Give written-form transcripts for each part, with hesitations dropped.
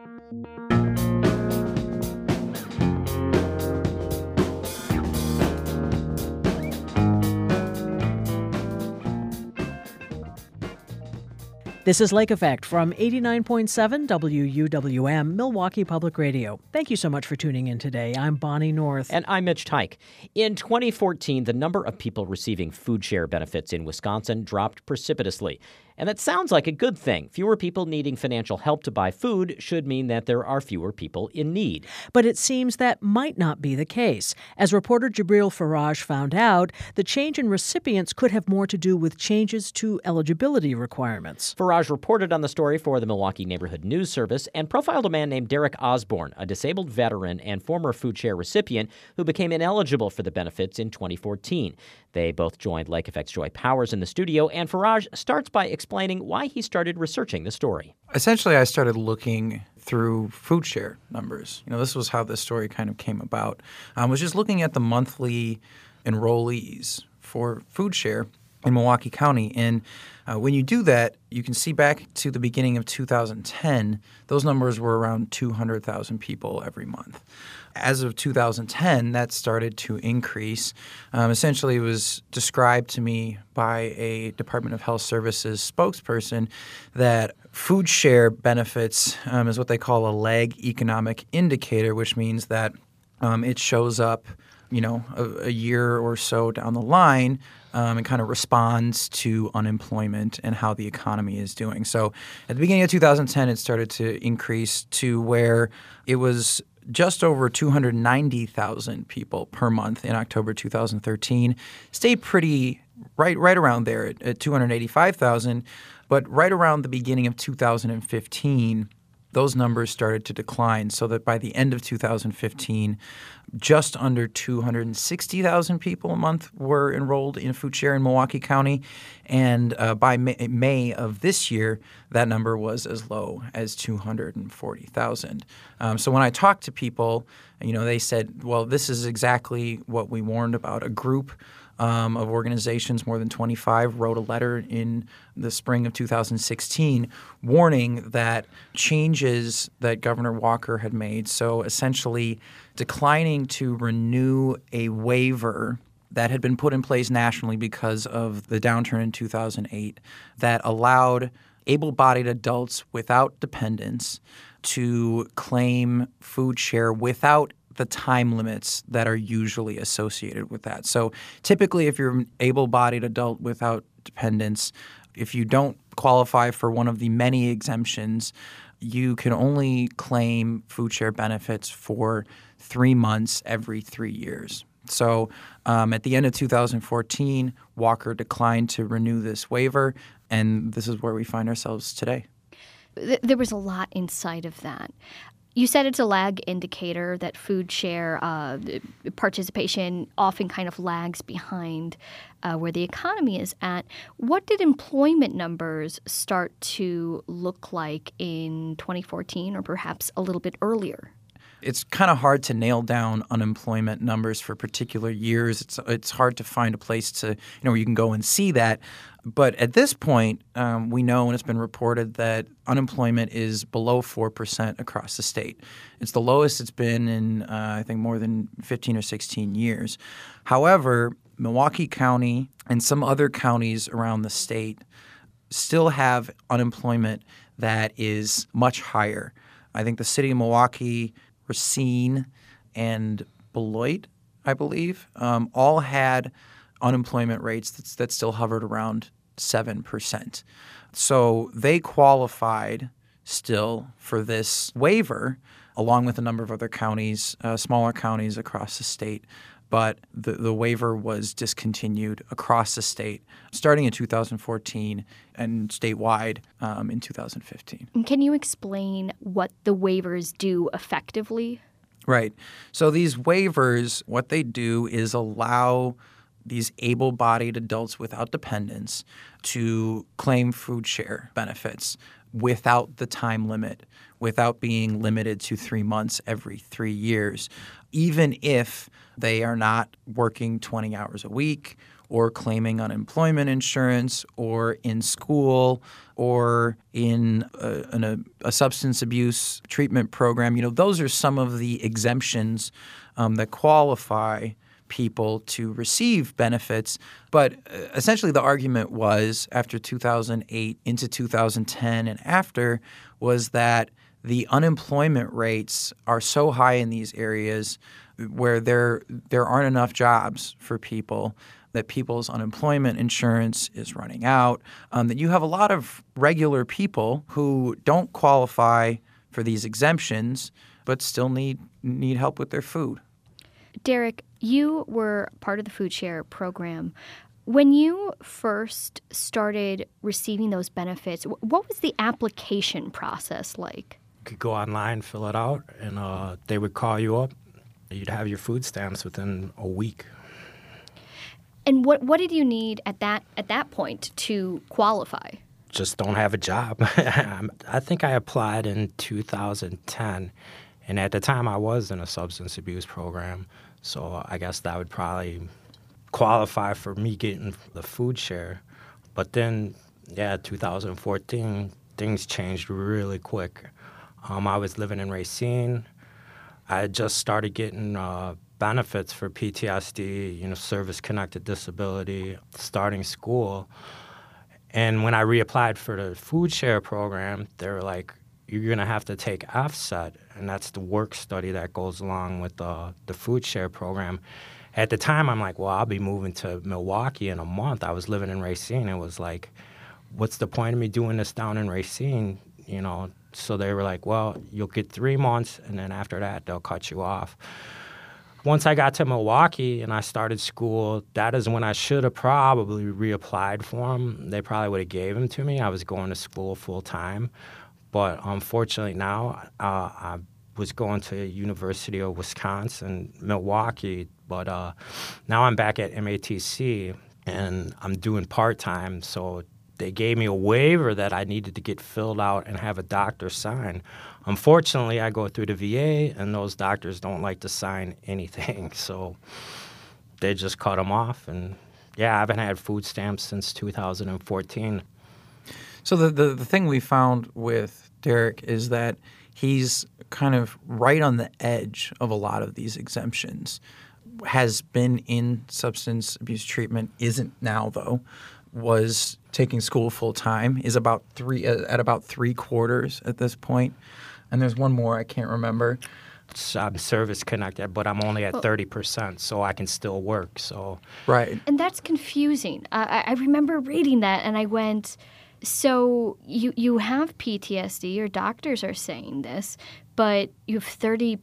This is Lake Effect from 89.7 WUWM, Milwaukee Public Radio. Thank you so much for tuning in today. I'm Bonnie North. And I'm Mitch Teich. In 2014, the number of people receiving food share benefits in Wisconsin dropped precipitously. And that sounds like a good thing. Fewer people needing financial help to buy food should mean that there are fewer people in need. But it seems that might not be the case. As reporter Jabril Faraj found out, the change in recipients could have more to do with changes to eligibility requirements. Faraj reported on the story for the Milwaukee Neighborhood News Service and profiled a man named Derek Osborne, a disabled veteran and former food share recipient who became ineligible for the benefits in 2014. They both joined Lake Effect's Joy Powers in the studio, and Faraj starts by explaining why he started researching the story. Essentially, I started looking through food share numbers. This was how this story kind of came about. I was just looking at the monthly enrollees for food share in Milwaukee County. And when you do that, you can see back to the beginning of 2010, those numbers were around 200,000 people every month. As of 2010, that started to increase. Essentially, it was described to me by a Department of Health Services spokesperson that food share benefits is what they call a lag economic indicator, which means that it shows up a year or so down the line and kind of responds to unemployment and how the economy is doing. So at the beginning of 2010, it started to increase to where it was just over 290,000 people per month in October 2013. Stayed pretty right around there at 285,000. But right around the beginning of 2015, those numbers started to decline so that by the end of 2015, just under 260,000 people a month were enrolled in food share in Milwaukee County. And by May of this year, that number was as low as 240,000. So when I talked to people, they said, well, this is exactly what we warned about. A group of organizations, more than 25, wrote a letter in the spring of 2016 warning that changes that Governor Walker had made, so essentially declining to renew a waiver that had been put in place nationally because of the downturn in 2008 that allowed able-bodied adults without dependents to claim food share without the time limits that are usually associated with that. So typically, if you're an able-bodied adult without dependents, if you don't qualify for one of the many exemptions, you can only claim food share benefits for 3 months every 3 years. So at the end of 2014, Walker declined to renew this waiver, and this is where we find ourselves today. There was a lot inside of that. You said it's a lag indicator, that food share participation often kind of lags behind where the economy is at. What did employment numbers start to look like in 2014 or perhaps a little bit earlier? It's kind of hard to nail down unemployment numbers for particular years. It's hard to find a place to where you can go and see that. But at this point, we know, and it's been reported, that unemployment is below 4% across the state. It's the lowest it's been in, I think, more than 15 or 16 years. However, Milwaukee County and some other counties around the state still have unemployment that is much higher. I think the city of Milwaukee, Racine, and Beloit, I believe, all had unemployment rates that still hovered around 7%. So they qualified still for this waiver, along with a number of other counties, smaller counties across the state. But the waiver was discontinued across the state starting in 2014 and statewide in 2015. Can you explain what the waivers do effectively? Right. So these waivers, what they do is allow these able-bodied adults without dependents to claim food share benefits without the time limit, without being limited to 3 months every 3 years, even if they are not working 20 hours a week or claiming unemployment insurance or in school or in a substance abuse treatment program. Those are some of the exemptions that qualify people to receive benefits. But essentially the argument was after 2008 into 2010 and after was that the unemployment rates are so high in these areas where there aren't enough jobs for people, that people's unemployment insurance is running out, that you have a lot of regular people who don't qualify for these exemptions but still need help with their food. Derek, you were part of the Food Share program. When you first started receiving those benefits, what was the application process like? You could go online, fill it out, and they would call you up. You'd have your food stamps within a week. And what did you need at that point to qualify? Just don't have a job. I think I applied in 2010, and at the time I was in a substance abuse program, so I guess that would probably qualify for me getting the food share. But then, 2014, things changed really quick. I was living in Racine. I had just started getting benefits for PTSD, service-connected disability, starting school. And when I reapplied for the food share program, they were like, you're going to have to take FSET, and that's the work study that goes along with the food share program. At the time, I'm like, well, I'll be moving to Milwaukee in a month. I was living in Racine. It was like, what's the point of me doing this down in Racine, So they were like, well, you'll get 3 months, and then after that, they'll cut you off. Once I got to Milwaukee and I started school, that is when I should have probably reapplied for them. They probably would have gave them to me. I was going to school full time. But unfortunately now, I was going to University of Wisconsin, Milwaukee. But now I'm back at MATC, and I'm doing part-time. So they gave me a waiver that I needed to get filled out and have a doctor sign. Unfortunately, I go through the VA, and those doctors don't like to sign anything. So they just cut them off. And, I haven't had food stamps since 2014. So the thing we found with Derek is that he's kind of right on the edge of a lot of these exemptions. Has been in substance abuse treatment, isn't now though, was taking school full time, is about about 3/4 at this point. And there's one more I can't remember. I'm service connected, but I'm only at 30%, so I can still work. So right, and that's confusing. I remember reading that, and I went, so you have PTSD. Your doctors are saying this, but you have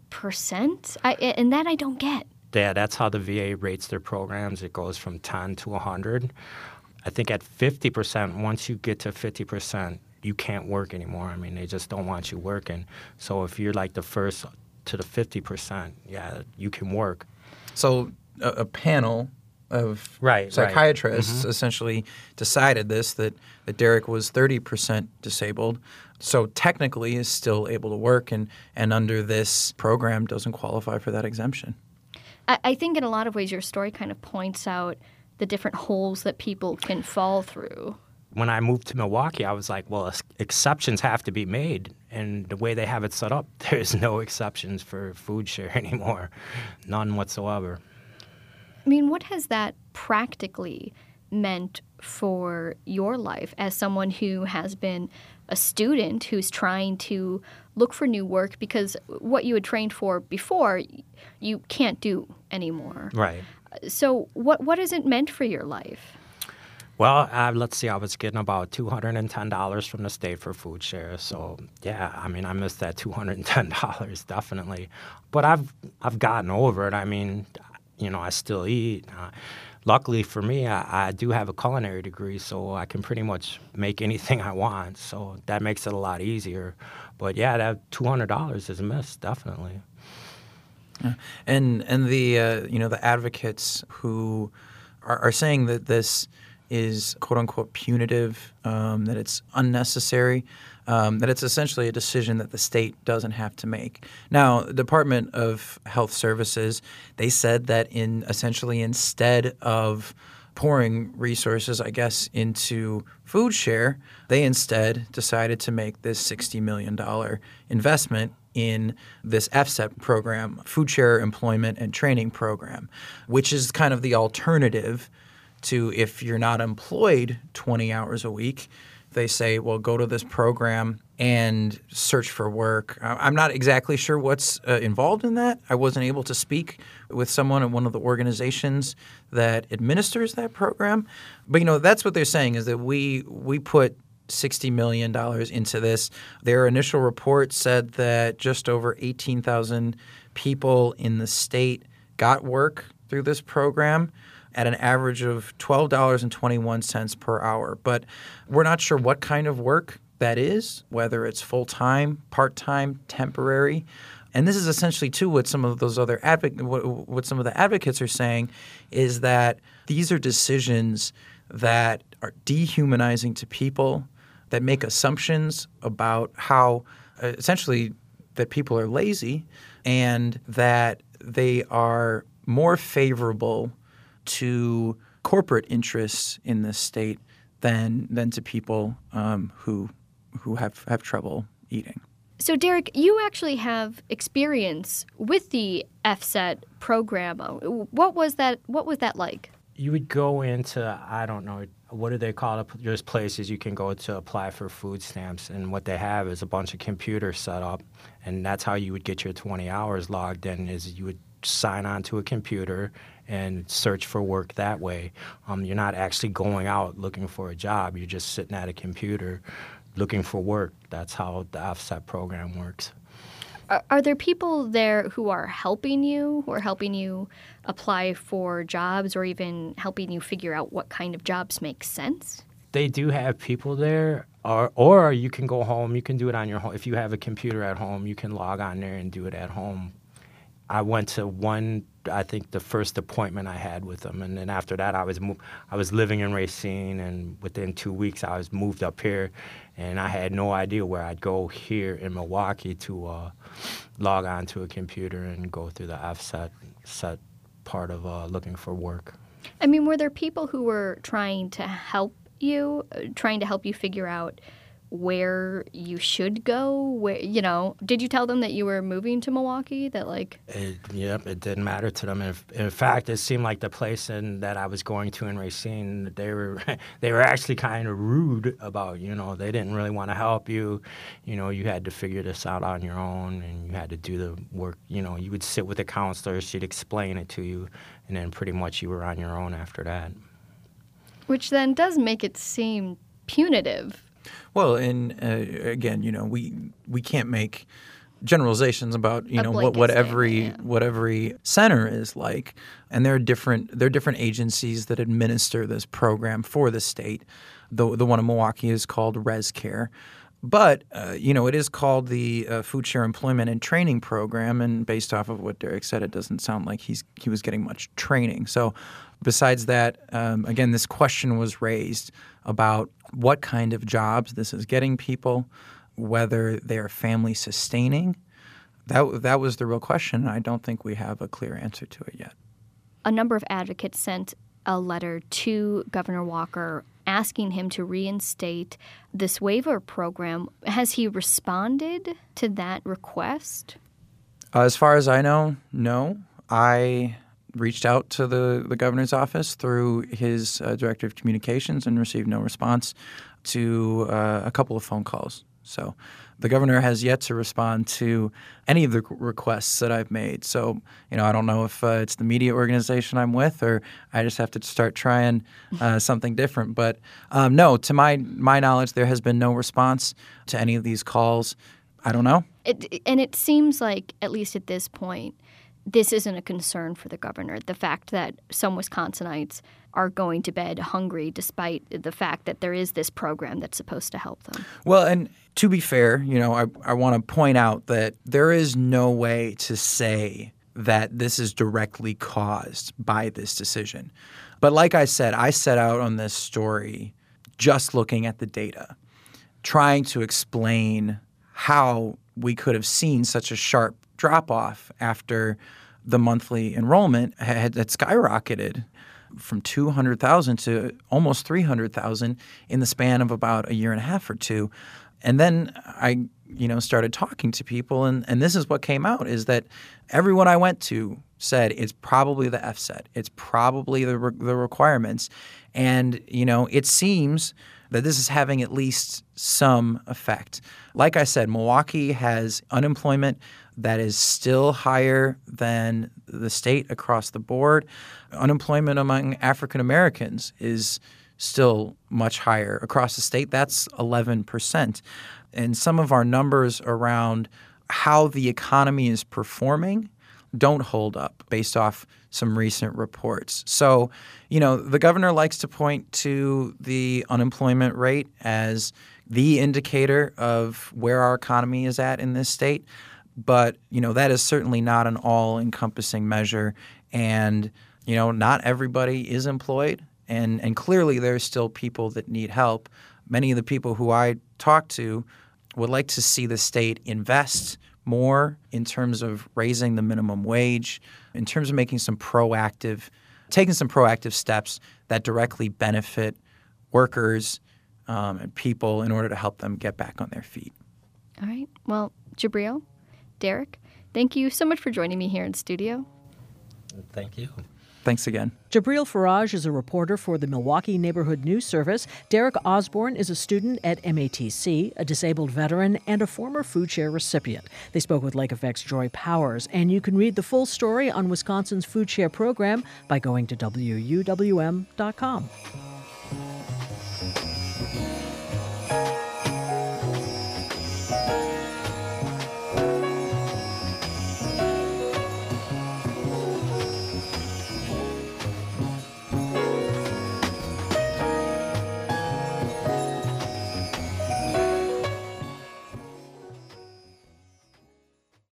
30%, and that I don't get. Yeah, that's how the VA rates their programs. It goes from 10 to 100. I think at 50%, once you get to 50%, you can't work anymore. I mean, they just don't want you working. So if you're like the first to the 50%, you can work. So a panel of psychiatrists essentially decided this, that Derek was 30% disabled, so technically is still able to work and under this program doesn't qualify for that exemption. I think in a lot of ways your story kind of points out the different holes that people can fall through. When I moved to Milwaukee, I was like, well, exceptions have to be made. And the way they have it set up, there's no exceptions for food share anymore. None whatsoever. I mean, what has that practically meant for your life as someone who has been a student who's trying to look for new work because what you had trained for before you can't do anymore? Right. So what has it meant for your life? Well, let's see. I was getting about $210 from the state for food share. So, I mean, I missed that $210 definitely. But I've gotten over it. I mean, I still eat. Luckily for me, I do have a culinary degree, so I can pretty much make anything I want. So that makes it a lot easier. But that $200 is a miss, definitely. Yeah. And the the advocates who are saying that this is quote unquote punitive, that it's unnecessary, that it's essentially a decision that the state doesn't have to make. Now, the Department of Health Services, they said that essentially instead of pouring resources, I guess, into food share, they instead decided to make this $60 million investment in this FSET program, Food Share Employment and Training Program, which is kind of the alternative to if you're not employed 20 hours a week. They say, well, go to this program and search for work. I'm not exactly sure what's involved in that. I wasn't able to speak with someone in one of the organizations that administers that program. But, that's what they're saying is that we put $60 million into this. Their initial report said that just over 18,000 people in the state got work through this program at an average of $12.21 per hour. But we're not sure what kind of work that is, whether it's full-time, part-time, temporary. And this is essentially, too, what some of those other what some of the advocates are saying is that these are decisions that are dehumanizing to people, that make assumptions about how essentially that people are lazy and that they are more favorable to corporate interests in this state than to people who have trouble eating. So, Derek, you actually have experience with the FSET program. What was that like? You would go into, I don't know, what do they call it? There's places you can go to apply for food stamps, and what they have is a bunch of computers set up, and that's how you would get your 20 hours logged in, is you would sign on to a computer and search for work that way. You're not actually going out looking for a job. You're just sitting at a computer looking for work. That's how the FSET program works. Are there people there who are helping you apply for jobs, or even helping you figure out what kind of jobs make sense? They do have people there, or you can go home. You can do it on your home. If you have a computer at home, you can log on there and do it at home. I went to I think the first appointment I had with them, and then after that I was living in Racine, and within 2 weeks I was moved up here, and I had no idea where I'd go here in Milwaukee to log on to a computer and go through the FSET part of looking for work. I mean, were there people who were trying to help you figure out where you should go? Did you tell them that you were moving to Milwaukee? It didn't matter to them. In fact, it seemed like the place that I was going to in Racine, they were actually kind of rude about, they didn't really want to help you. You had to figure this out on your own, and you had to do the work. You would sit with a counselor, she'd explain it to you, and then pretty much you were on your own after that. Which then does make it seem punitive. Well, and again, we can't make generalizations about what every center is like, and there are different agencies that administer this program for the state. The one in Milwaukee is called ResCare, but it is called the Food Share Employment and Training Program, and based off of what Derek said, it doesn't sound like he was getting much training. So, besides that, again, this question was raised about what kind of jobs this is getting people, whether they are family sustaining. That was the real question, and I don't think we have a clear answer to it yet. A number of advocates sent a letter to Governor Walker asking him to reinstate this waiver program. Has he responded to that request? As far as I know, no. I reached out to the governor's office through his director of communications and received no response to a couple of phone calls. So the governor has yet to respond to any of the requests that I've made. So, I don't know if it's the media organization I'm with, or I just have to start trying something different. But no, to my knowledge, there has been no response to any of these calls. I don't know. And it seems like, at least at this point, this isn't a concern for the governor. The fact that some Wisconsinites are going to bed hungry despite the fact that there is this program that's supposed to help them. Well, and to be fair, I want to point out that there is no way to say that this is directly caused by this decision. But like I said, I set out on this story just looking at the data, trying to explain how we could have seen such a sharp drop-off after the monthly enrollment had skyrocketed. from 200,000 to almost 300,000 in the span of about a year and a half or two. And then I started talking to people, and this is what came out, is that everyone I went to said it's probably the FSET. It's probably the requirements. And, it seems that this is having at least some effect. Like I said, Milwaukee has unemployment that is still higher than the state across the board. Unemployment among African Americans is still much higher. Across the state, that's 11%. And some of our numbers around how the economy is performing don't hold up based off some recent reports. So, the governor likes to point to the unemployment rate as the indicator of where our economy is at in this state. But, that is certainly not an all-encompassing measure. And, not everybody is employed. And clearly there's still people that need help. Many of the people who I talk to would like to see the state invest more in terms of raising the minimum wage, in terms of taking some proactive steps that directly benefit workers and people in order to help them get back on their feet. All right. Well, Jabril, Derek, thank you so much for joining me here in studio. Thank you. Thanks again. Jabril Faraj is a reporter for the Milwaukee Neighborhood News Service. Derek Osborne is a student at MATC, a disabled veteran, and a former food share recipient. They spoke with Lake Effect's Joy Powers, and you can read the full story on Wisconsin's food share program by going to WUWM.com.